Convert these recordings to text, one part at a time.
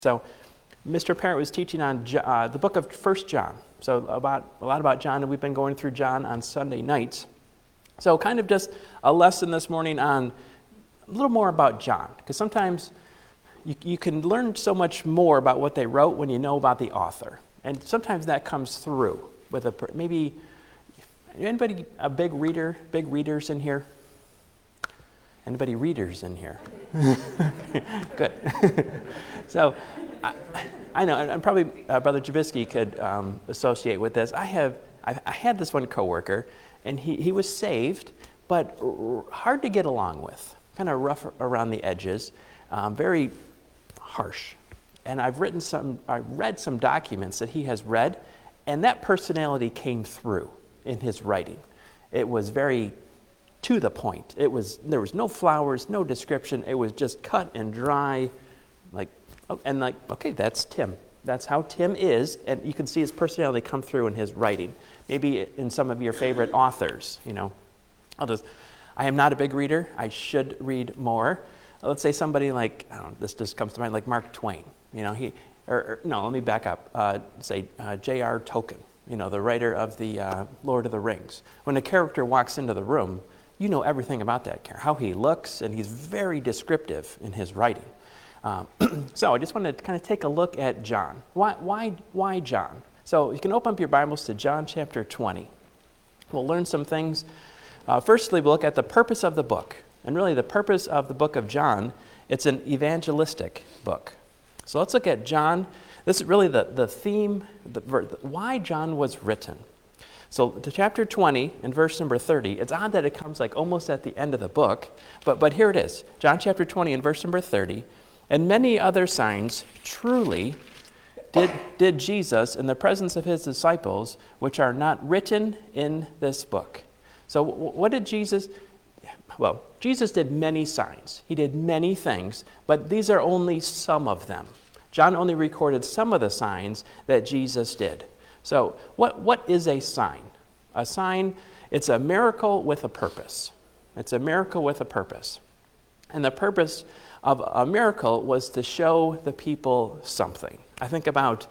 So Mr. Parent was teaching on the book of 1 John. So a lot about John, and we've been going through John on Sunday nights. So kind of just a lesson this morning on a little more about John, because sometimes you can learn so much more about what they wrote when you know about the author. And sometimes that comes through with maybe anybody a big readers in here? Anybody readers in here? Good. So I know, and probably Brother Jabisky could associate with this. I had this one coworker, and he was saved, but hard to get along with, kind of rough around the edges, very harsh. And I read some documents that he has read, and that personality came through in his writing. It was very to the point. There was no flowers, no description. It was just cut and dry, okay, that's Tim. That's how Tim is, and you can see his personality come through in his writing. Maybe in some of your favorite authors, I am not a big reader. I should read more. Let's say somebody like, this just comes to mind, like Mark Twain. Let me back up. Say J.R. Tolkien, the writer of the Lord of the Rings. When a character walks into the room, you know everything about that character, how he looks, and he's very descriptive in his writing. So I just wanted to kind of take a look at John. Why John? So you can open up your Bibles to John chapter 20. We'll learn some things. Firstly, we'll look at the purpose of the book. And really the purpose of the book of John, it's an evangelistic book. So let's look at John. This is really the theme, why John was written. So to chapter 20 and verse number 30, it's odd that it comes like almost at the end of the book, but here it is. John chapter 20 and verse number 30, and many other signs truly did Jesus in the presence of his disciples, which are not written in this book. So what did Jesus... Well, Jesus did many signs. He did many things, but these are only some of them. John only recorded some of the signs that Jesus did. So what is a sign? A sign, it's a miracle with a purpose. It's a miracle with a purpose. And the purpose of a miracle was to show the people something. I think about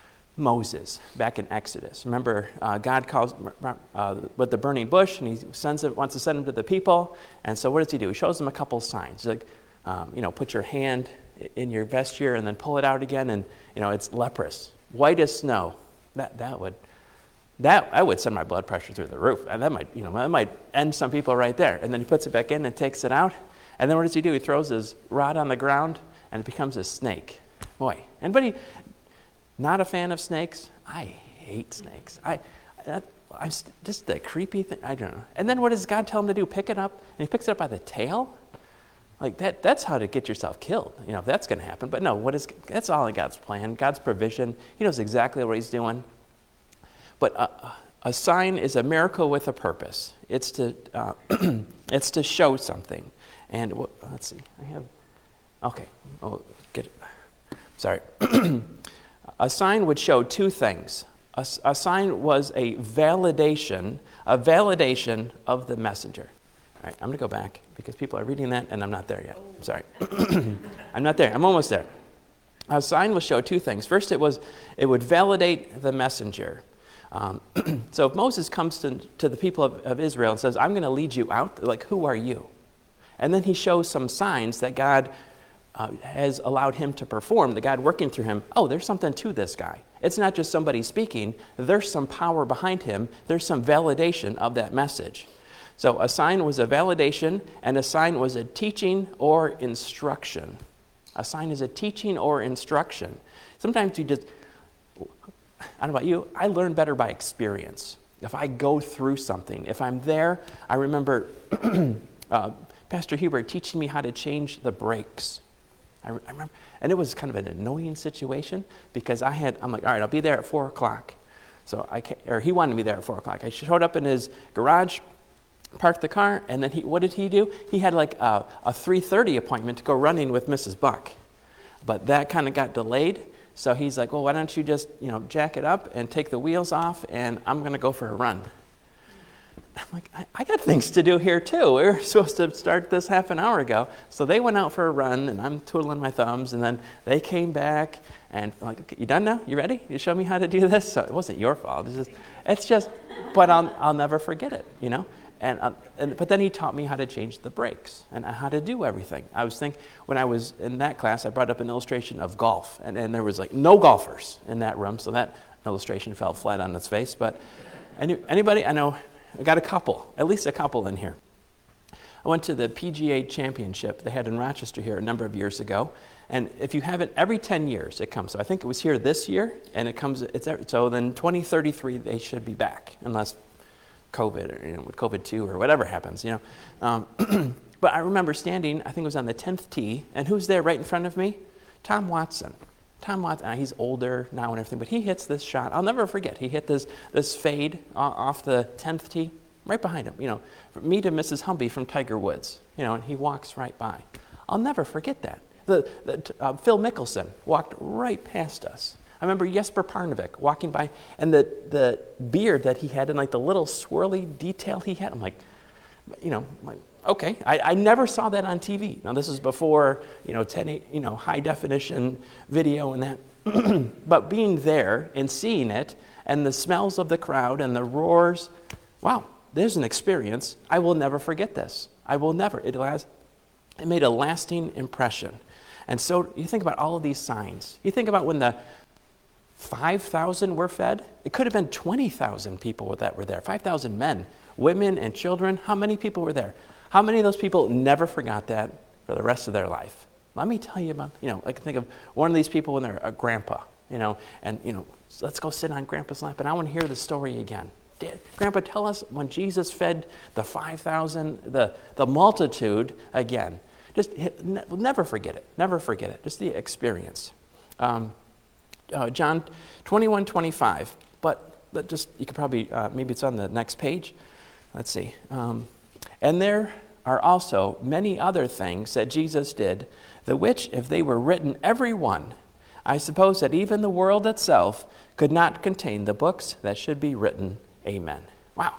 Moses back in Exodus. Remember, God calls with the burning bush, and he wants to send him to the people. And so what does he do? He shows them a couple signs. Like, put your hand in your vesture and then pull it out again, and it's leprous, white as snow. That would send my blood pressure through the roof, and that might end some people right there. And then he puts it back in and takes it out, and then what does he do? He throws his rod on the ground, and it becomes a snake. Boy, anybody not a fan of snakes? I hate snakes. I'm just the creepy thing. I don't know. And then what does God tell him to do? Pick it up, and he picks it up by the tail. Like that's how to get yourself killed. If that's going to happen. But no, that's all in God's plan, God's provision. He knows exactly what he's doing. But a sign is a miracle with a purpose. It's to it's to show something. And let's see. Get it. Sorry. A sign would show two things. A sign was a validation of the messenger. All right, I'm going to go back because people are reading that and I'm not there yet. I'm sorry. I'm not there. I'm almost there. A sign will show two things. First, it would validate the messenger. So if Moses comes to the people of Israel and says, I'm going to lead you out, like, who are you? And then he shows some signs that God has allowed him to perform, the God working through him. Oh, there's something to this guy. It's not just somebody speaking. There's some power behind him. There's some validation of that message. So a sign was a validation, and a sign was a teaching or instruction. A sign is a teaching or instruction. Sometimes I don't know about you, I learn better by experience. If I go through something, if I'm there, I remember Pastor Hubert teaching me how to change the brakes. I remember, and it was kind of an annoying situation because I'm like, all right, I'll be there at 4 o'clock. So he wanted me there at 4 o'clock. I showed up in his garage, parked the car, and then what did he do? He had like a 3:30 appointment to go running with Mrs. Buck. But that kind of got delayed. So he's like, well, why don't you just, jack it up and take the wheels off, and I'm going to go for a run. I'm like, I got things to do here too. We were supposed to start this half an hour ago. So they went out for a run, and I'm twiddling my thumbs, and then they came back, and I'm like, okay, you done now? You ready? You show me how to do this? So it wasn't your fault. It's just, but I'll never forget it, you know? But then he taught me how to change the brakes and how to do everything. I was thinking, when I was in that class, I brought up an illustration of golf, and there was like no golfers in that room, so that illustration fell flat on its face. But anybody, I know, I got a couple, at least a couple in here. I went to the PGA Championship they had in Rochester here a number of years ago. And if you have it, every 10 years it comes. So I think it was here this year, and it comes, so then 2033 they should be back, unless COVID, or with COVID-2 or whatever happens, But I remember standing, I think it was on the 10th tee, and who's there right in front of me? Tom Watson. Tom Watson, he's older now and everything, but he hits this shot. I'll never forget. He hit this fade off the 10th tee, right behind him. From me to Mrs. Humby from Tiger Woods, and he walks right by. I'll never forget that. Phil Mickelson walked right past us. I remember Jesper Parnevik walking by, and the beard that he had and like the little swirly detail he had, I'm like, okay. I never saw that on TV. Now this is before, 10, high definition video and that. But being there and seeing it and the smells of the crowd and the roars, wow, there's an experience. I will never forget this. I will never. It made a lasting impression. And so you think about all of these signs. You think about when the 5,000 were fed. It could have been 20,000 people that were there. 5,000 men, women, and children. How many people were there? How many of those people never forgot that for the rest of their life? Let me tell you about, I can think of one of these people when they're a grandpa, let's go sit on Grandpa's lap, and I want to hear the story again. Grandpa, tell us when Jesus fed the 5,000, the multitude again. Just never forget it. Never forget it. Just the experience. John 21:25. But you could probably, maybe it's on the next page. Let's see. And there are also many other things that Jesus did, the which, if they were written every one, I suppose that even the world itself could not contain the books that should be written. Amen. Wow.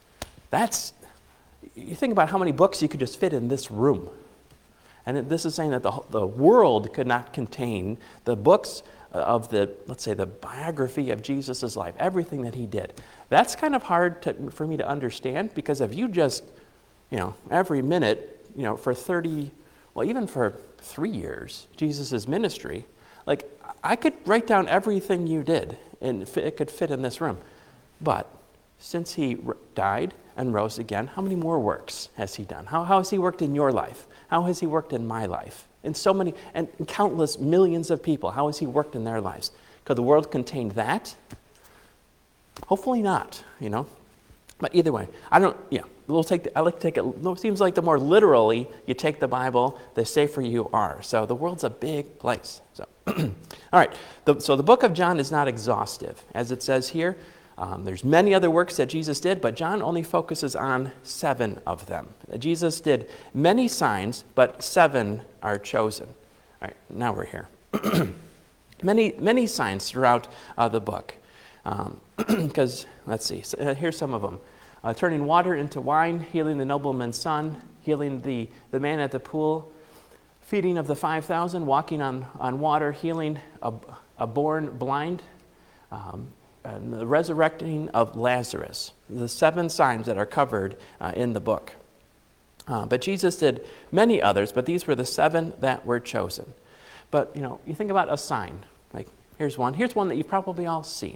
You think about how many books you could just fit in this room. And this is saying that the world could not contain the books of let's say, the biography of Jesus' life, everything that he did. That's kind of hard for me to understand, because if you just, every minute, for 30, well, even for 3 years, Jesus' ministry, like, I could write down everything you did, and it could fit in this room. But since he died and rose again, how many more works has he done? How has he worked in your life? How has he worked in my life? And so many, and countless millions of people, how has he worked in their lives? Could the world contain that? Hopefully not, But either way, I like to take it, it seems like the more literally you take the Bible, the safer you are. So the world's a big place. So, all right, so the book of John is not exhaustive. As it says here, there's many other works that Jesus did, but John only focuses on 7 of them. Jesus did many signs, but 7 are chosen. All right, now we're here. Many signs throughout the book. Because, let's see, here's some of them. Turning water into wine, healing the nobleman's son, healing the man at the pool, feeding of the 5,000, walking on water, healing a born blind, and the resurrecting of Lazarus. The 7 signs that are covered in the book. But Jesus did many others, but these were the 7 that were chosen. But, you think about a sign. Like, here's one. Here's one that you've probably all seen,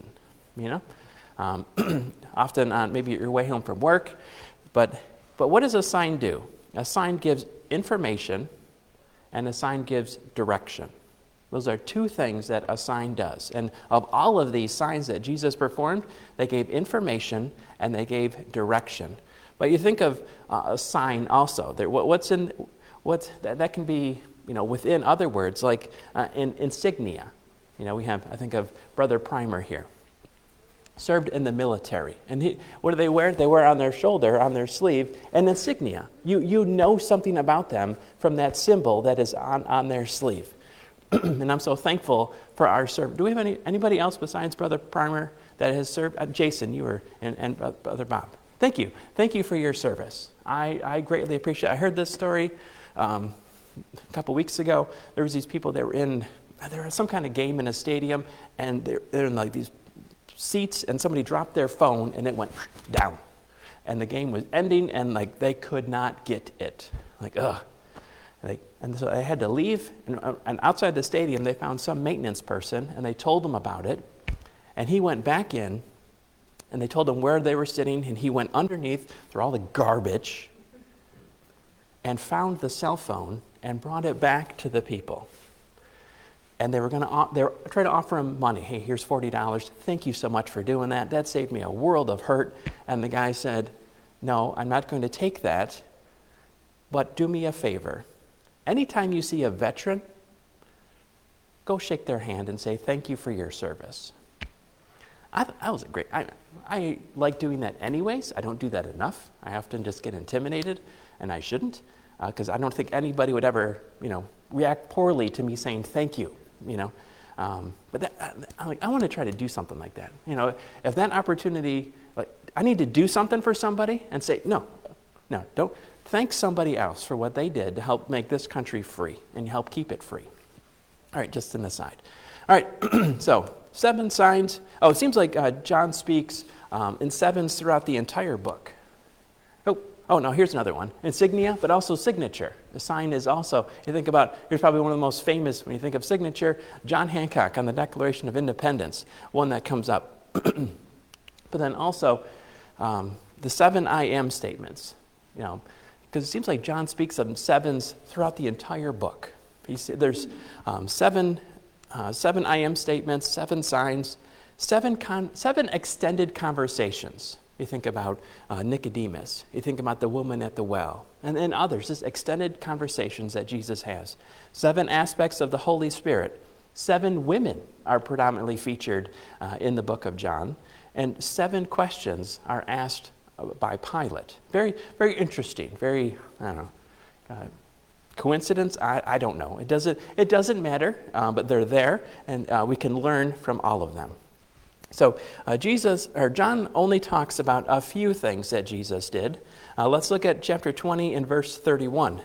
often on maybe your way home from work. But what does a sign do? A sign gives information, and a sign gives direction. Those are 2 things that a sign does. And of all of these signs that Jesus performed, they gave information and they gave direction. But you think of a sign also. That can be, within other words, like insignia. We have, I think of Brother Primer here. Served in the military. And what do they wear? They wear on their shoulder, on their sleeve, an insignia. You know something about them from that symbol that is on their sleeve. And I'm so thankful for our service. Do we have anybody else besides Brother Primer that has served? Jason, you were, and Brother Bob. Thank you. Thank you for your service. I greatly appreciate it. I heard this story a couple weeks ago. There was these people that there was some kind of game in a stadium, and they're in like these seats, and somebody dropped their phone, and it went down. And the game was ending, and like they could not get it. Like, ugh. And so I had to leave, and outside the stadium, they found some maintenance person, and they told him about it. And he went back in, and they told him where they were sitting, and he went underneath through all the garbage and found the cell phone and brought it back to the people. And they were trying to offer him money. Hey, here's $40. Thank you so much for doing that. That saved me a world of hurt. And the guy said, no, I'm not going to take that, but do me a favor. Anytime you see a veteran, go shake their hand and say, thank you for your service. That was a great, I like doing that anyways. I don't do that enough. I often just get intimidated, and I shouldn't, because I don't think anybody would ever, react poorly to me saying thank you, But I want to try to do something like that. If that opportunity, I need to do something for somebody and say, no, don't. Thank somebody else for what they did to help make this country free and help keep it free. All right, just an aside. All right, so 7 signs. Oh, it seems like John speaks in 7s throughout the entire book. Oh, no, here's another one. Insignia, but also signature. The sign is also, you think about, here's probably one of the most famous, when you think of signature, John Hancock on the Declaration of Independence, one that comes up. But then also the 7 I am statements, because it seems like John speaks of 7s throughout the entire book. There's 7 I am statements, 7 signs, 7 extended conversations. You think about Nicodemus. You think about the woman at the well. And then others, just extended conversations that Jesus has. 7 aspects of the Holy Spirit. 7 women are predominantly featured in the book of John. And 7 questions are asked by Pilate. Very, very interesting. Very, coincidence? I don't know. It doesn't matter, but they're there, and we can learn from all of them. So John only talks about a few things that Jesus did. Let's look at chapter 20 and verse 31.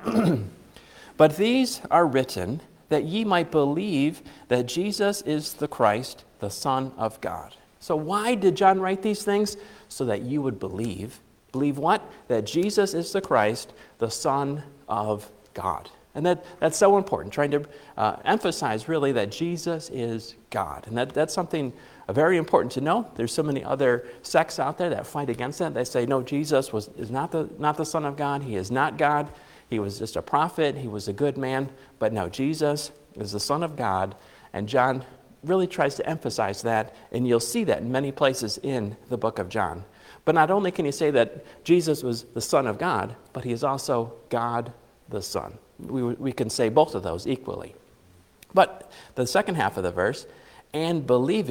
But these are written that ye might believe that Jesus is the Christ, the Son of God. So why did John write these things? So that you would believe. Believe what? That Jesus is the Christ, the Son of God. And that's so important, trying to emphasize really that Jesus is God. And that's something very important to know. There's so many other sects out there that fight against that. They say, no, Jesus is not the Son of God. He is not God. He was just a prophet. He was a good man. But no, Jesus is the Son of God. And John really tries to emphasize that. And you'll see that in many places in the book of John. But not only can you say that Jesus was the Son of God, but he is also God the Son. We can say both of those equally. But the second half of the verse, and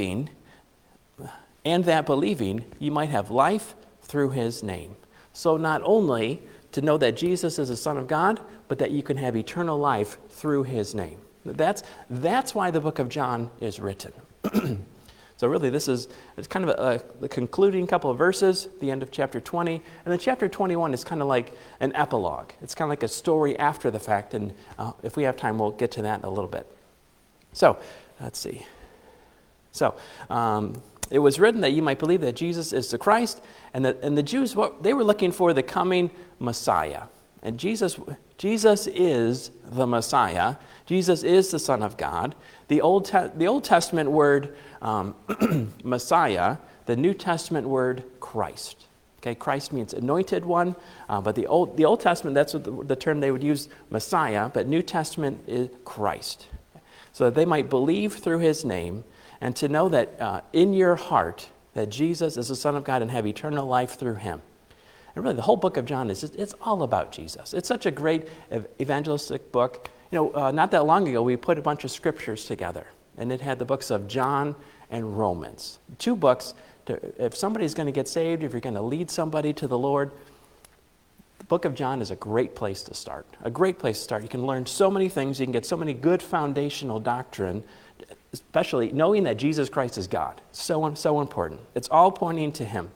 that believing you might have life through his name. So not only to know that Jesus is the Son of God, but that you can have eternal life through his name. That's why the book of John is written. So really it's kind of the concluding couple of verses, the end of chapter 20. And then chapter 21 is kind of like an epilogue. It's kind of like a story after the fact. And if we have time, we'll get to that in a little bit. So let's see. So it was written that you might believe that Jesus is the Christ. And the Jews, they were looking for the coming Messiah. And Jesus is the Messiah. Jesus is the Son of God. The Old Testament word Messiah, the New Testament word Christ. Okay, Christ means anointed one, but the Old Testament, that's what the term they would use, Messiah, but New Testament is Christ. So that they might believe through his name and to know that in your heart that Jesus is the Son of God and have eternal life through him. And really, the whole book of John it's all about Jesus. It's such a great evangelistic book. Not that long ago, we put a bunch of scriptures together, and it had the books of John and Romans. 2 books, if somebody's going to get saved, if you're going to lead somebody to the Lord, the book of John is a great place to start. A great place to start. You can learn so many things. You can get so many good foundational doctrine, especially knowing that Jesus Christ is God. So important. It's all pointing to him.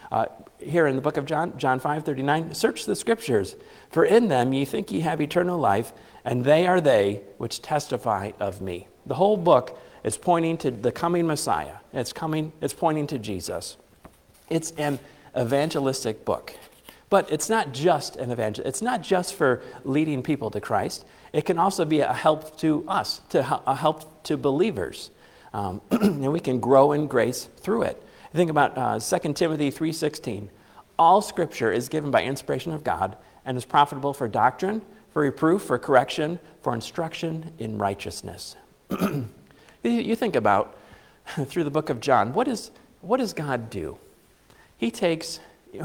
Here in the book of John, John 5:39, search the scriptures, for in them ye think ye have eternal life, and they are they which testify of me. The whole book is pointing to the coming Messiah. It's pointing to Jesus. It's an evangelistic book. But it's not just an evangel. It's not just for leading people to Christ. It can also be a help to us, a help to believers. And we can grow in grace through it. Think about 2 Timothy 3:16. All Scripture is given by inspiration of God and is profitable for doctrine, for reproof, for correction, for instruction in righteousness. You think about, through the book of John, what does God do? He takes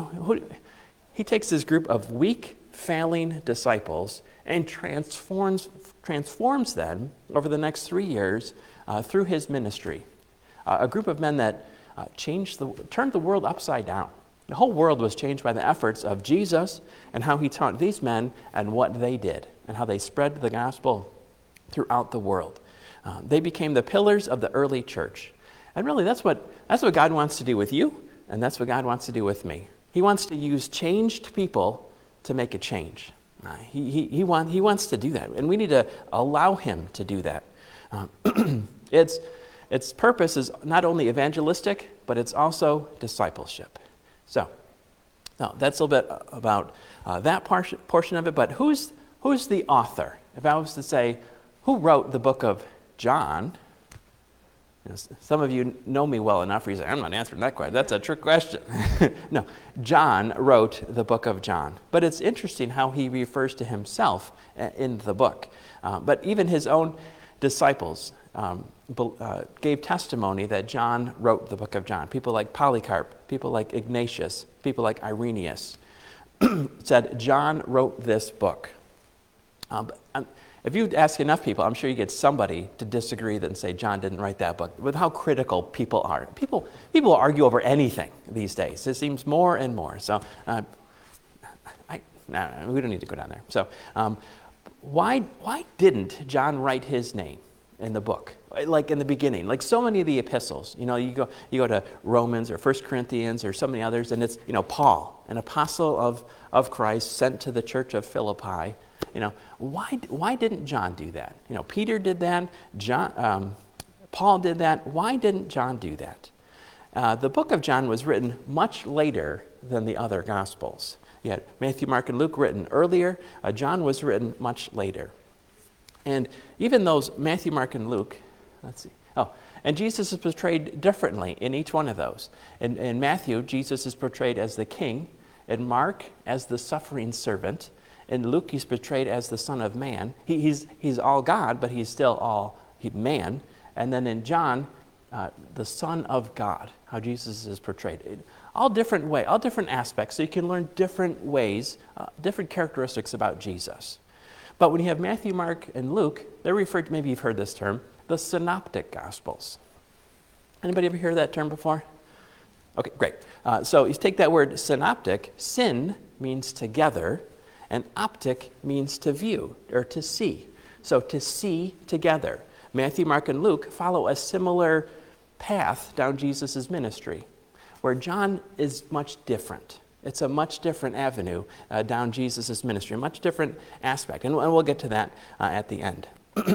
this group of weak, failing disciples and transforms them over the next 3 years through his ministry. A group of men that turned the world upside down. The whole world was changed by the efforts of Jesus and how he taught these men and what they did and how they spread the gospel throughout the world. They became the pillars of the early church. And really, that's what God wants to do with you, and that's what God wants to do with me. He wants to use changed people to make a change. He wants to do that, and we need to allow him to do that. Its purpose is not only evangelistic, but it's also discipleship. So, now that's a little bit about that portion of it, but who's the author? If I was to say, who wrote the book of John? Some of you know me well enough where you say, I'm not answering that question. That's a trick question. No, John wrote the book of John. But it's interesting how he refers to himself in the book. But even his own disciples gave testimony that John wrote the book of John. People like Polycarp, people like Ignatius, people like Irenaeus said, John wrote this book. If you ask enough people, I'm sure you get somebody to disagree and say John didn't write that book. With how critical people are, people argue over anything these days. It seems more and more. So, we don't need to go down there. So, why didn't John write his name in the book, like in the beginning, like so many of the epistles? You go to Romans or 1 Corinthians or so many others, and it's Paul, an apostle of Christ, sent to the church of Philippi. Why didn't John do that? Peter did that. Paul did that. Why didn't John do that? The book of John was written much later than the other Gospels. You had Matthew, Mark, and Luke written earlier. John was written much later. And even those Matthew, Mark, and Luke, and Jesus is portrayed differently in each one of those. In Matthew, Jesus is portrayed as the king. In Mark, as the suffering servant. In Luke, he's portrayed as the Son of Man. He's all God, but he's still all man. And then in John, the Son of God, how Jesus is portrayed. All different aspects, so you can learn different ways, different characteristics about Jesus. But when you have Matthew, Mark, and Luke, they're referred to, maybe you've heard this term, the synoptic Gospels. Anybody ever heard that term before? Okay, great. So you take that word synoptic, syn means together, and optic means to view or to see. So to see together. Matthew, Mark, and Luke follow a similar path down Jesus' ministry, where John is much different. It's a much different avenue down Jesus' ministry, a much different aspect. And we'll get to that at the end.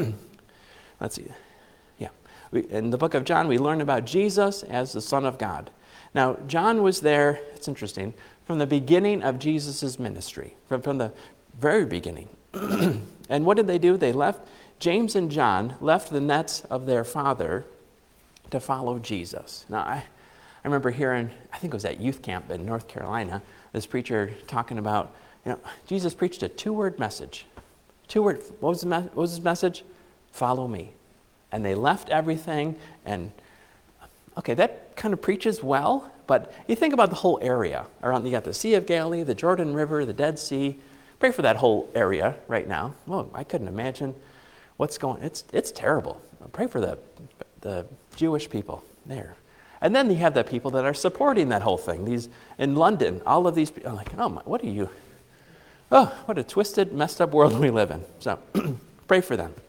Let's see. Yeah. In the book of John, we learn about Jesus as the Son of God. Now, John was there, it's interesting, from the beginning of Jesus' ministry, from the very beginning. And what did they do? James and John left the nets of their father to follow Jesus. Now, I remember hearing, I think it was at youth camp in North Carolina, this preacher talking about, Jesus preached a 2-word message. What was his message? Follow me. And they left everything, and okay, that kind of preaches well, but you think about the whole area around. You got the Sea of Galilee, the Jordan River, the Dead Sea. Pray for that whole area right now. Well, I couldn't imagine what's going. It's terrible. Pray for the Jewish people there, and then you have the people that are supporting that whole thing. These in London, all of these people are like, oh my, what are you? Oh, what a twisted, messed up world we live in. So, pray for them.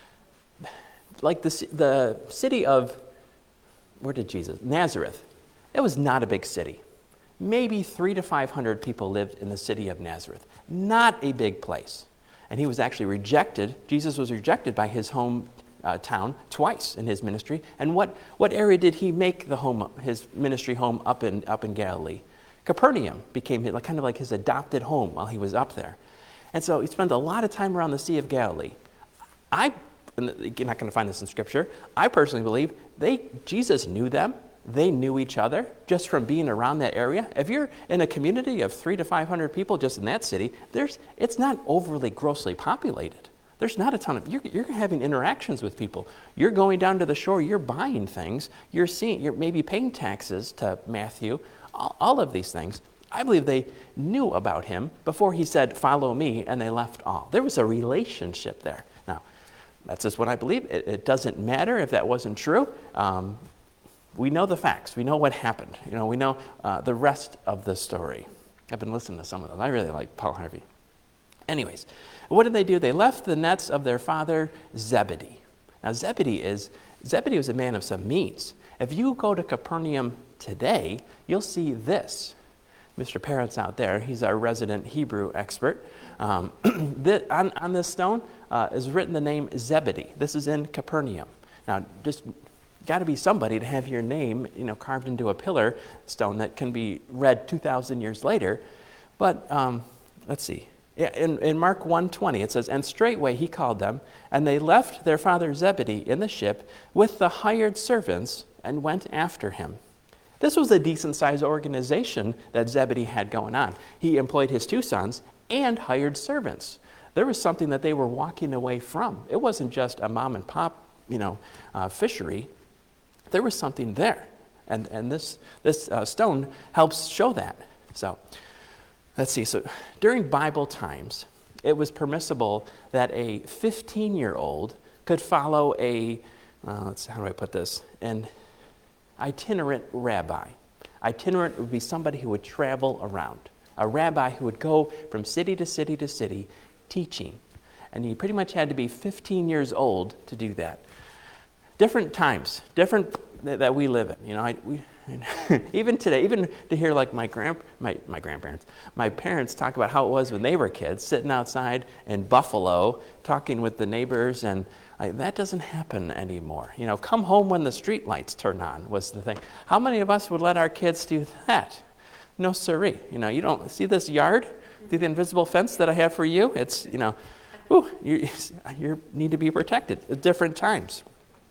Like the city of, where did Jesus? Nazareth. It was not a big city. Maybe 300 to 500 people lived in the city of Nazareth. Not a big place. And he was actually rejected. Jesus was rejected by his home town twice in his ministry. And what area did he make his ministry home up in Galilee? Capernaum became kind of like his adopted home while he was up there. And so he spent a lot of time around the Sea of Galilee. You're not going to find this in Scripture. I personally believe Jesus knew them. They knew each other just from being around that area. If you're in a community of 300 to 500 people just in that city, it's not overly grossly populated. There's not a ton of, you're having interactions with people. You're going down to the shore, you're buying things, you're maybe paying taxes to Matthew, all of these things. I believe they knew about him before he said, "Follow me," and they left all. There was a relationship there. Now, that's just what I believe. It doesn't matter if that wasn't true. We know the facts. We know what happened. We know the rest of the story. I've been listening to some of them. I really like Paul Harvey. Anyways, what did they do? They left the nets of their father Zebedee. Now, Zebedee was a man of some means. If you go to Capernaum today, you'll see this. Mr. Parrott's out there. He's our resident Hebrew expert. On this stone is written the name Zebedee. This is in Capernaum. Now, just got to be somebody to have your name, carved into a pillar stone that can be read 2,000 years later. But let's see. In Mark 1:20, it says, "And straightway he called them, and they left their father Zebedee in the ship with the hired servants and went after him." This was a decent-sized organization that Zebedee had going on. He employed his 2 sons and hired servants. There was something that they were walking away from. It wasn't just a mom-and-pop, fishery. There was something there, and this stone helps show that. So, let's see. So, during Bible times, it was permissible that a 15-year-old could follow how do I put this? An itinerant rabbi. Itinerant would be somebody who would travel around. A rabbi who would go from city to city to city teaching. And you pretty much had to be 15 years old to do that. Different times, different that we live in. Even today, even to hear like my grandparents, my parents talk about how it was when they were kids, sitting outside in Buffalo, talking with the neighbors, and that doesn't happen anymore. Come home when the street lights turn on was the thing. How many of us would let our kids do that? No siree. You don't see this yard, see the invisible fence that I have for you? It's, you need to be protected at different times.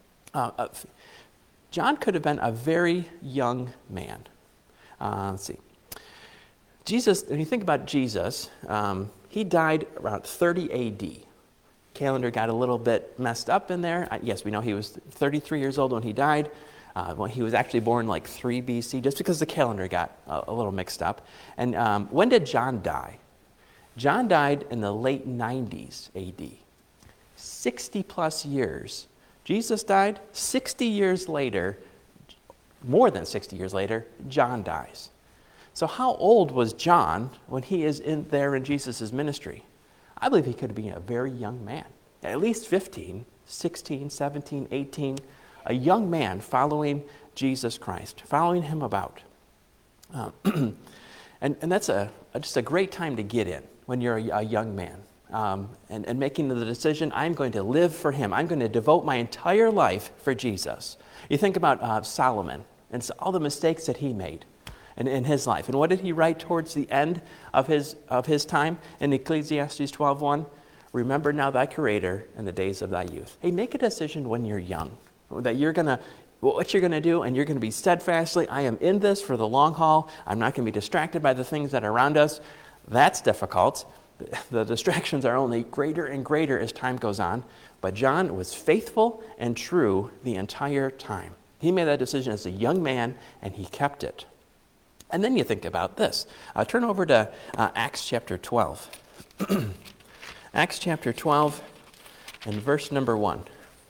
John could have been a very young man. Let's see. Jesus, when you think about Jesus, he died around 30 A.D. Calendar got a little bit messed up in there. Yes, we know he was 33 years old when he died. When he was actually born like 3 B.C., just because the calendar got a little mixed up. And when did John die? John died in the late 90s A.D. 60 plus years. Jesus died 60 years later, more than 60 years later, John dies. So how old was John when he is there in Jesus' ministry? I believe he could be a very young man, at least 15, 16, 17, 18, a young man following Jesus Christ, following him about. And that's just a great time to get in when you're a young man. And making the decision, I'm going to live for him. I'm going to devote my entire life for Jesus. You think about Solomon and all the mistakes that he made in his life. And what did he write towards the end of his time in Ecclesiastes 12:1? Remember now thy Creator in the days of thy youth. Hey, make a decision when you're young that what you're going to do, and you're going to be steadfastly, I am in this for the long haul. I'm not going to be distracted by the things that are around us. That's difficult. The distractions are only greater and greater as time goes on. But John was faithful and true the entire time. He made that decision as a young man, and he kept it. And then you think about this. Turn over to Acts chapter 12. Acts chapter 12 and verse number 1.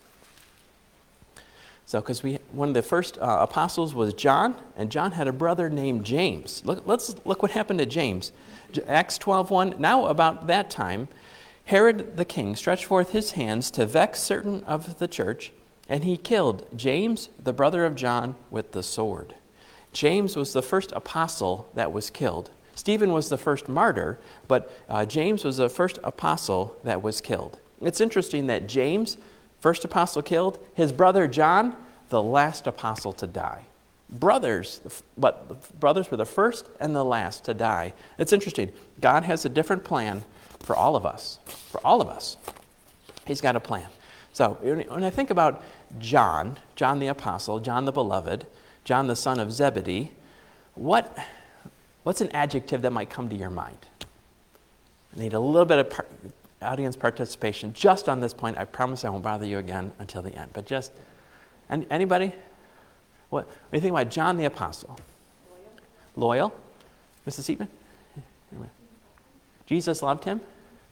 So, because one of the first apostles was John, and John had a brother named James. Let's look what happened to James. Acts 12:1. Now about that time, Herod the king stretched forth his hands to vex certain of the church, and he killed James, the brother of John, with the sword. James was the first apostle that was killed. Stephen was the first martyr, but James was the first apostle that was killed. It's interesting that James, first apostle killed, his brother John, the last apostle to die. Brothers, but brothers were the first and the last to die. It's interesting. God has a different plan for all of us. For all of us. He's got a plan. So when I think about John the apostle, John the beloved, John the son of Zebedee, what's an adjective that might come to your mind? I need a little bit of audience participation just on this point. I promise I won't bother you again until the end. But just, anybody? What do you think about John the apostle? Loyal. Mrs. Seatman? Jesus loved him?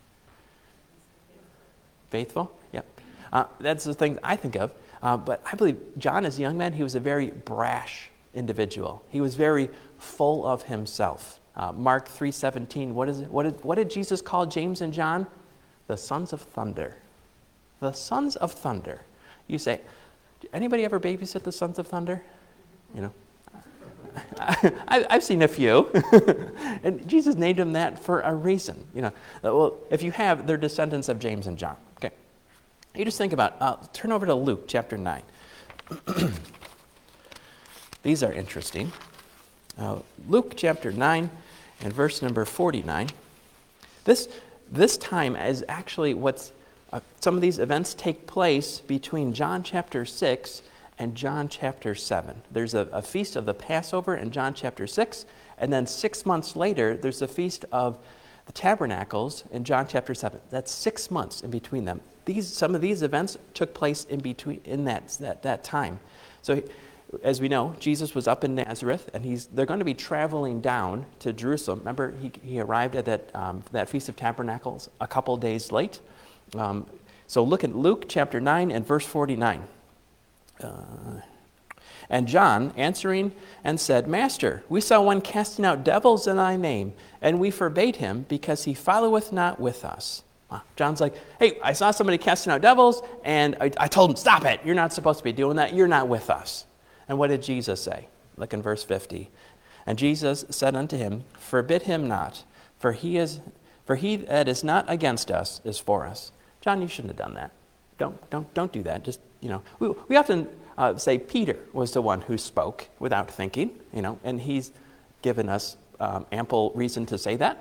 Faithful? Yep. That's the thing I think of. But I believe John, as a young man, he was a very brash individual. He was very full of himself. Mark 3:17, what did Jesus call James and John? The sons of thunder. The sons of thunder. You say, anybody ever babysit the sons of thunder? You know, I've seen a few. And Jesus named them that for a reason. You know, well, if you have, they're descendants of James and John. Okay. You just think about, turn over to Luke chapter 9. These are interesting. Luke chapter 9 and verse number 49. This time is actually some of these events take place between John chapter 6 and John chapter 7. There's a feast of the Passover in John chapter 6, and then 6 months later, there's a feast of the Tabernacles in John chapter 7. That's 6 months in between them. Some of these events took place in that time. So, as we know, Jesus was up in Nazareth, and they're going to be traveling down to Jerusalem. Remember, he arrived at that Feast of Tabernacles a couple days late. So look at Luke chapter 9 and verse 49. And John answering and said, Master, we saw one casting out devils in thy name, and we forbade him, because he followeth not with us. John's like, hey, I saw somebody casting out devils, and I told him, stop it. You're not supposed to be doing that. You're not with us. And what did Jesus say? Look in verse 50. And Jesus said unto him, forbid him not, for he that is not against us is for us. John, you shouldn't have done that. Don't do that. Just, we often say Peter was the one who spoke without thinking, and he's given us ample reason to say that.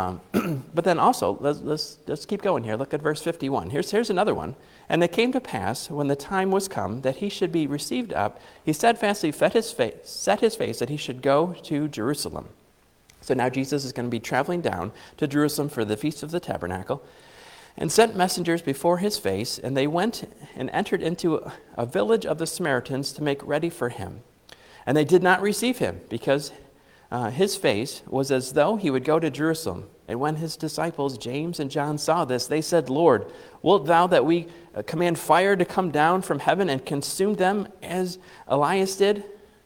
But then also, let's keep going here. Look at verse 51. Here's another one. And it came to pass, when the time was come that he should be received up, he steadfastly set his face that he should go to Jerusalem. So now Jesus is going to be traveling down to Jerusalem for the Feast of the Tabernacle, and sent messengers before his face, and they went and entered into a village of the Samaritans to make ready for him. And they did not receive him, because his face was as though he would go to Jerusalem. And when his disciples, James and John, saw this, they said, Lord, wilt thou that we command fire to come down from heaven and consume them as Elias did?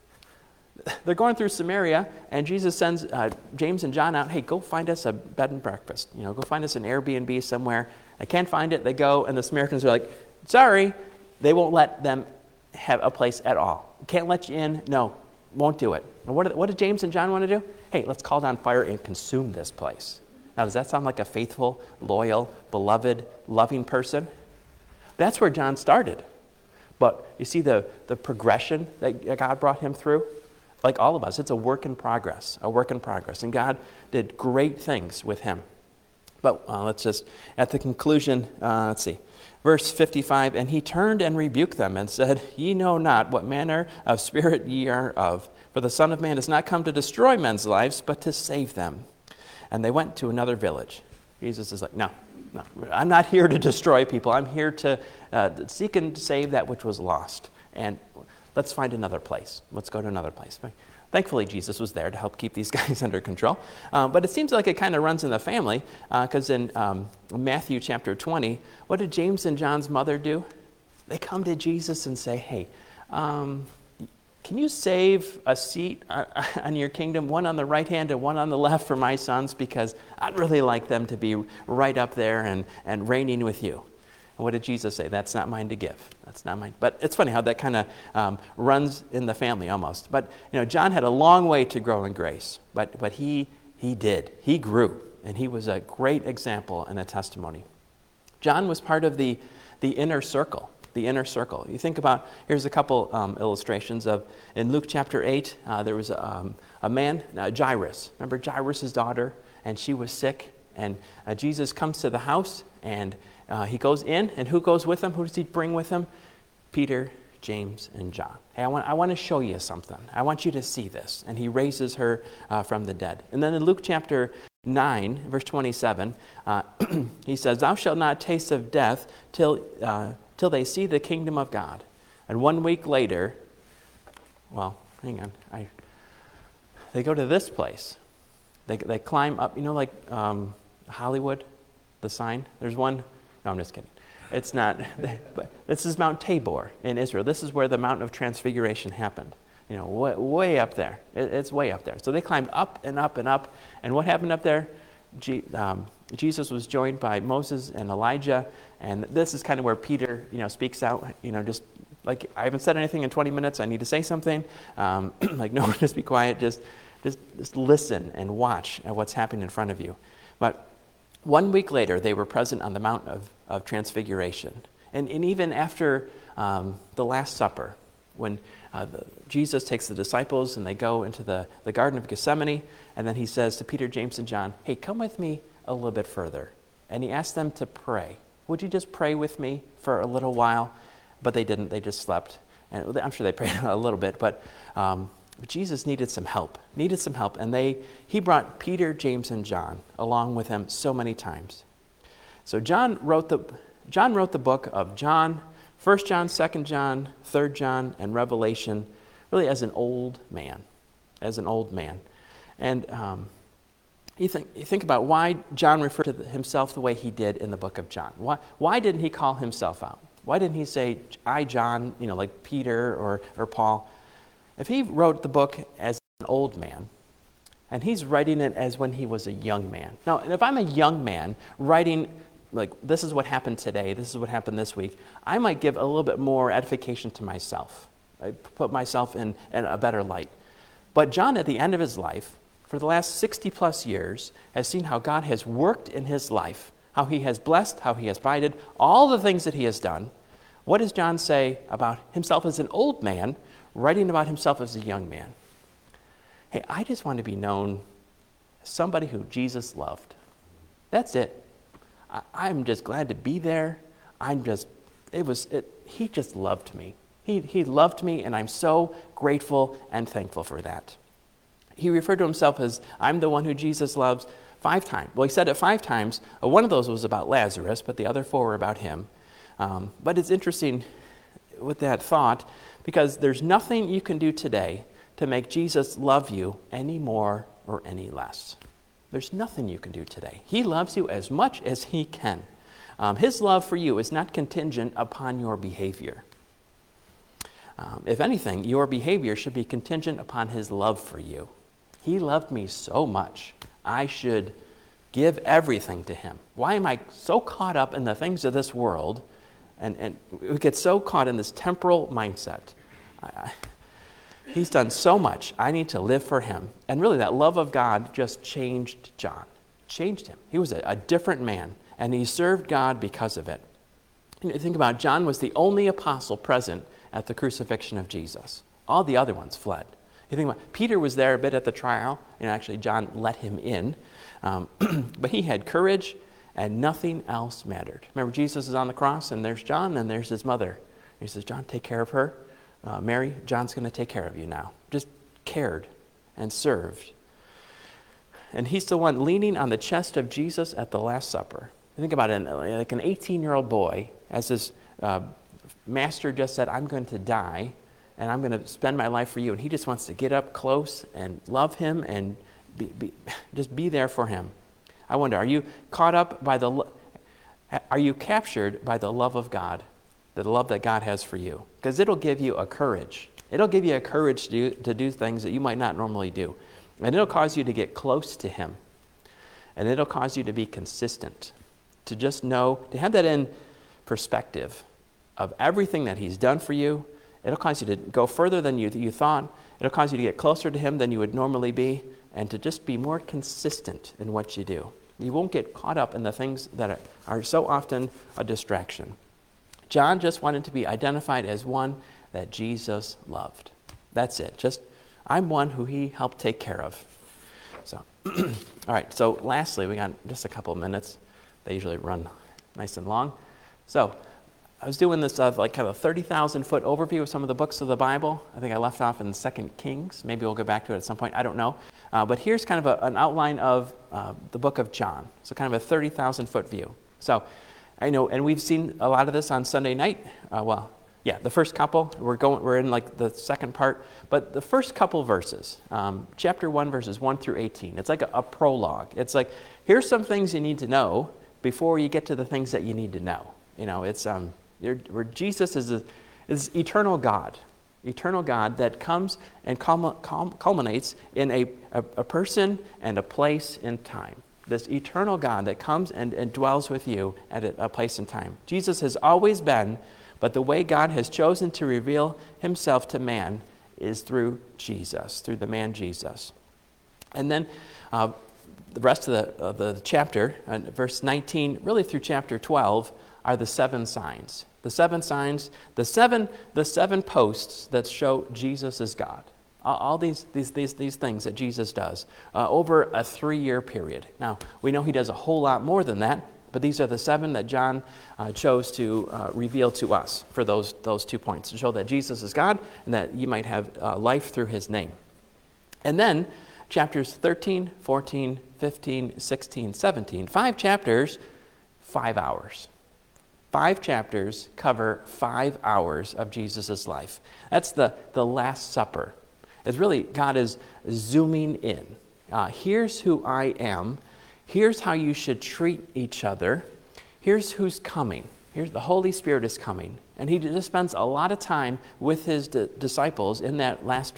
They're going through Samaria, and Jesus sends James and John out, hey, go find us a bed and breakfast. Go find us an Airbnb somewhere. I can't find it. They go, and the Samaritans are like, sorry, they won't let them have a place at all. Can't let you in. No, won't do it. And what did James and John want to do? Hey, let's call down fire and consume this place. Now, does that sound like a faithful, loyal, beloved, loving person? That's where John started. But you see the progression that God brought him through? Like all of us, it's a work in progress. And God did great things with him. But let's just, at the conclusion, let's see. Verse 55, and he turned and rebuked them and said, Ye know not what manner of spirit ye are of. For the Son of Man is not come to destroy men's lives, but to save them. And they went to another village. Jesus is like, no, I'm not here to destroy people. I'm here to seek and save that which was lost. And let's find another place. Let's go to another place. Thankfully, Jesus was there to help keep these guys under control. But it seems like it kind of runs in the family, because in Matthew chapter 20, what did James and John's mother do? They come to Jesus and say, hey, can you save a seat on your kingdom, one on the right hand and one on the left for my sons? Because I'd really like them to be right up there and reigning with you. And what did Jesus say? That's not mine to give. That's not mine. But it's funny how that kind of runs in the family almost. But John had a long way to grow in grace. But he did. He grew. And he was a great example and a testimony. John was part of the inner circle. The inner circle. You think about, here's a couple illustrations of, in Luke chapter 8, there was a man, Jairus. Remember Jairus' daughter? And she was sick. And Jesus comes to the house, and he goes in, and who goes with him? Who does he bring with him? Peter, James, and John. Hey, I want to show you something. I want you to see this. And he raises her from the dead. And then in Luke chapter 9, verse 27, he says, "Thou shalt not taste of death till they see the kingdom of God." And 1 week later, well, hang on, they go to this place. They climb up, like Hollywood, the sign. There's one. No, I'm just kidding. It's not. But this is Mount Tabor in Israel. This is where the Mountain of Transfiguration happened. Way up there. It's way up there. So they climbed up and up and up. And what happened up there? Jesus was joined by Moses and Elijah. And this is kind of where Peter, speaks out. Just like, I haven't said anything in 20 minutes. I need to say something. Like, no, just be quiet. Just listen and watch at what's happening in front of you. But 1 week later, they were present on the Mount of Transfiguration. And even after the Last Supper, when Jesus takes the disciples and they go into the Garden of Gethsemane, and then he says to Peter, James, and John, "Hey, come with me a little bit further." And he asked them to pray. "Would you just pray with me for a little while?" But they didn't. They just slept. And I'm sure they prayed a little bit, but Jesus needed some help. And he brought Peter, James, and John along with him so many times. So John wrote the book of John, 1 John, 2 John, 3 John, and Revelation, really as an old man. And you think about why John referred to himself the way he did in the book of John. Why didn't he call himself out? Why didn't he say, "I, John," like Peter or Paul? If he wrote the book as an old man, and he's writing it as when he was a young man. Now, if I'm a young man writing, like, this is what happened today, this is what happened this week, I might give a little bit more edification to myself. I put myself in a better light. But John, at the end of his life, for the last 60 plus years, has seen how God has worked in his life, how he has blessed, how he has provided, all the things that he has done. What does John say about himself as an old man, writing about himself as a young man? Hey, I just want to be known as somebody who Jesus loved. That's it. I'm just glad to be there. He just loved me. He loved me, and I'm so grateful and thankful for that. He referred to himself as, "I'm the one who Jesus loves," 5 times. Well, he said it 5 times. One of those was about Lazarus, but the other 4 were about him. But it's interesting with that thought, because there's nothing you can do today to make Jesus love you any more or any less. There's nothing you can do today. He loves you as much as he can. His love for you is not contingent upon your behavior. If anything, your behavior should be contingent upon his love for you. He loved me so much, I should give everything to him. Why am I so caught up in the things of this world, and we get so caught in this temporal mindset? He's done so much. I need to live for him. And really, that love of God just changed John, changed him. He was a different man, and he served God because of it. You think about it, John was the only apostle present at the crucifixion of Jesus. All the other ones fled. You think about it, Peter was there a bit at the trial, and actually John let him in. But he had courage, and nothing else mattered. Remember, Jesus is on the cross, and there's John, and there's his mother. He says, "John, take care of her. Mary, John's going to take care of you now." Just cared and served. And he's the one leaning on the chest of Jesus at the Last Supper. Think about it, like an 18-year-old boy, as his master just said, "I'm going to die, and I'm going to spend my life for you." And he just wants to get up close and love him and just be there for him. I wonder, are you caught up by are you captured by the love of God? The love that God has for you. Because it'll give you a courage. It'll give you a courage to do things that you might not normally do. And it'll cause you to get close to him. And it'll cause you to be consistent. To just know, to have that in perspective of everything that he's done for you. It'll cause you to go further than you thought. It'll cause you to get closer to him than you would normally be, and to just be more consistent in what you do. You won't get caught up in the things that are so often a distraction. John just wanted to be identified as one that Jesus loved. That's it. Just, I'm one who he helped take care of. So, all right. So lastly, we got just a couple of minutes. They usually run nice and long. So I was doing this like kind of a 30,000-foot overview of some of the books of the Bible. I think I left off in 2 Kings. Maybe we'll go back to it at some point. I don't know. But here's kind of an outline of the book of John. So kind of a 30,000-foot view. So I know, and we've seen a lot of this on Sunday night. The first couple. We're in like the second part. But the first couple verses, chapter 1, verses 1 through 18. It's like a prologue. It's like, here's some things you need to know before you get to the things that you need to know. You know, it's where Jesus is eternal God that comes and culminates in a person and a place in time. This eternal God that comes and dwells with you at a place and time. Jesus has always been, but the way God has chosen to reveal himself to man is through Jesus, through the man Jesus. And then the rest of the chapter, verse 19, really through chapter 12, are the 7 signs. The 7 signs, the seven posts that show Jesus is God. All these things that Jesus does over a 3-year period. Now, we know he does a whole lot more than that, but these are the 7 that John chose to reveal to us for those 2 points, to show that Jesus is God and that you might have life through his name. And then chapters 13, 14, 15, 16, 17, 5 chapters, 5 hours. 5 chapters cover 5 hours of Jesus' life. That's the Last Supper. It's really, God is zooming in. Here's who I am. Here's how you should treat each other. Here's who's coming. Here's the Holy Spirit is coming. And he just spends a lot of time with his disciples in that Last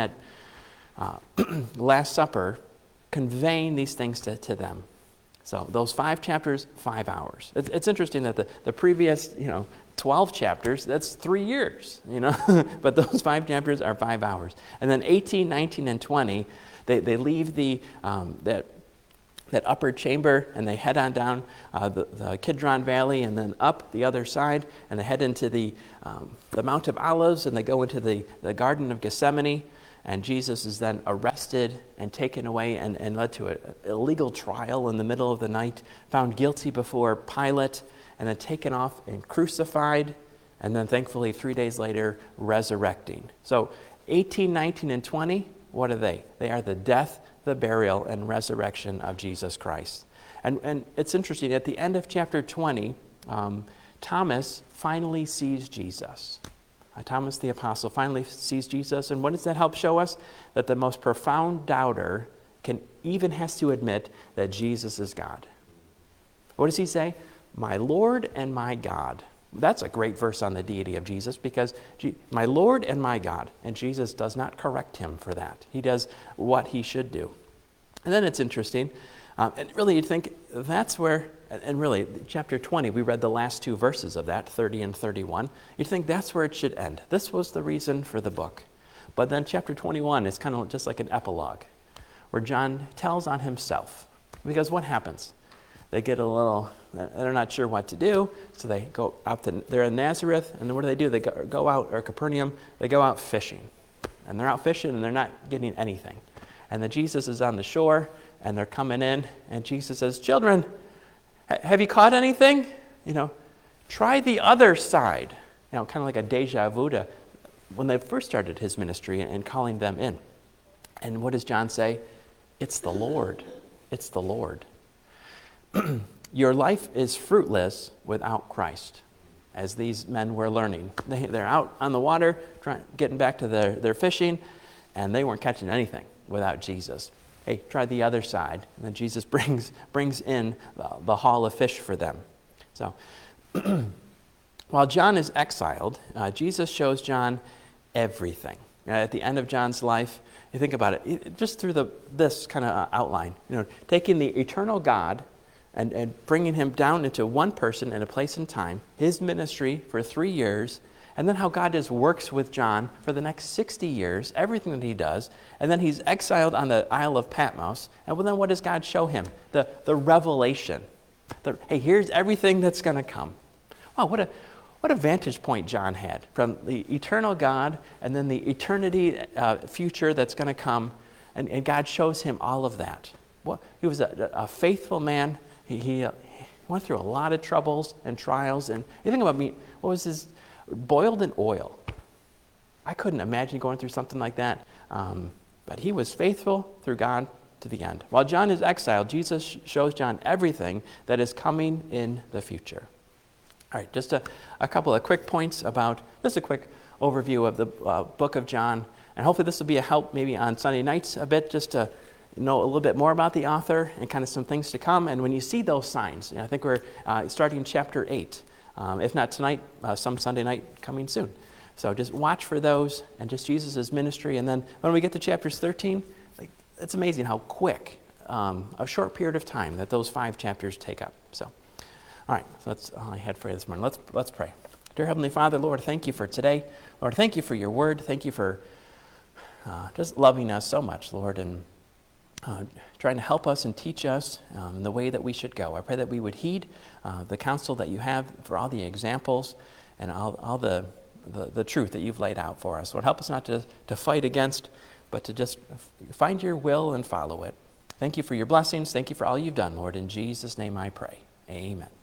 Supper, conveying these things to them. So those 5 chapters, 5 hours. It's interesting that the previous, 12 chapters, that's 3 years, but those 5 chapters are 5 hours. And then 18, 19, and 20, they leave that upper chamber and they head on down the Kidron Valley and then up the other side, and they head into the Mount of Olives, and they go into the Garden of Gethsemane. And Jesus is then arrested and taken away and led to an illegal trial in the middle of the night, found guilty before Pilate, and then taken off and crucified, and then thankfully 3 days later resurrecting. So 18, 19, and 20, what are they? They are the death, the burial, and resurrection of Jesus Christ. And it's interesting, at the end of chapter 20, Thomas finally sees Jesus. Thomas the Apostle finally sees Jesus, and what does that help show us? That the most profound doubter even has to admit that Jesus is God. What does he say? My Lord and my God. That's a great verse on the deity of Jesus, because my Lord and my God, and Jesus does not correct him for that. He does what he should do. And then it's interesting, and really you'd think that's where, and really chapter 20, we read the last 2 verses of that, 30 and 31. You'd think that's where it should end. This was the reason for the book. But then chapter 21 is kind of just like an epilogue, where John tells on himself. Because what happens? They get a little, they're not sure what to do, so they go out they're in Nazareth, and then what do? They go out, or Capernaum, they go out fishing. And they're out fishing, and they're not getting anything. And then Jesus is on the shore, and they're coming in, and Jesus says, children, have you caught anything? Try the other side. Kind of like a deja vu to when they first started his ministry and calling them in. And what does John say? It's the Lord. It's the Lord. Your life is fruitless without Christ, as these men were learning. They're out on the water, getting back to their fishing, and they weren't catching anything without Jesus. Hey, try the other side. And then Jesus brings in the haul of fish for them. So, while John is exiled, Jesus shows John everything. At the end of John's life, you think about it, just through this kind of outline, taking the eternal God and bringing him down into one person in a place and time, his ministry for 3 years, and then how God just works with John for the next 60 years, everything that he does, and then he's exiled on the Isle of Patmos, and then what does God show him? The revelation. Hey, here's everything that's going to come. Wow, what a vantage point John had from the eternal God and then the eternity future that's going to come, and God shows him all of that. Well, he was a faithful man. He went through a lot of troubles and trials, and you think about me, what was his, boiled in oil. I couldn't imagine going through something like that, but he was faithful through God to the end. While John is exiled, Jesus shows John everything that is coming in the future. All right, just a couple of quick points about, just a quick overview of the book of John, and hopefully this will be a help maybe on Sunday nights a bit, just to know a little bit more about the author and kind of some things to come. And when you see those signs, I think we're starting chapter 8. If not tonight, some Sunday night coming soon. So just watch for those and just Jesus' ministry. And then when we get to chapters 13, it's amazing how quick, a short period of time that those 5 chapters take up. So, all right, so that's all I had for you this morning. Let's pray. Dear Heavenly Father, Lord, thank you for today. Lord, thank you for your word. Thank you for just loving us so much, Lord, and trying to help us and teach us the way that we should go. I pray that we would heed the counsel that you have for all the examples and all the truth that you've laid out for us. Lord, help us not to fight against, but to just find your will and follow it. Thank you for your blessings. Thank you for all you've done, Lord. In Jesus' name I pray. Amen.